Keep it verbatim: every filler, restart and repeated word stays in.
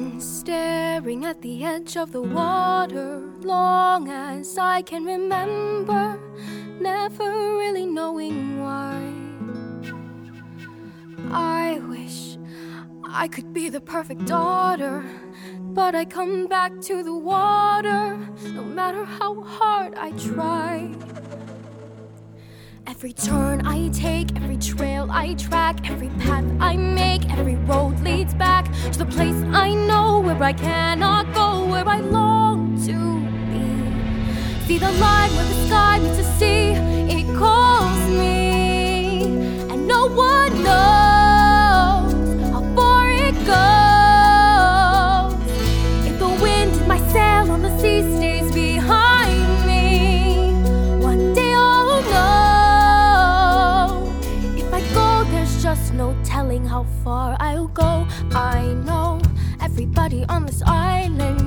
been staring at the edge of the water long as I can remember, never really knowing why. I wish I could be the perfect daughter, but I come back to the water no matter how hard I try. Every turn I take, every trail I track, every path I make, every road leads back to the place I know where I cannot go, where I long to be. See the line where the sky meets the sea, it calls me, and no one knows how far it goes. If the wind in my sail on the sea stays behind me, one day I'll know. Just no telling how far I'll go. I know everybody on this island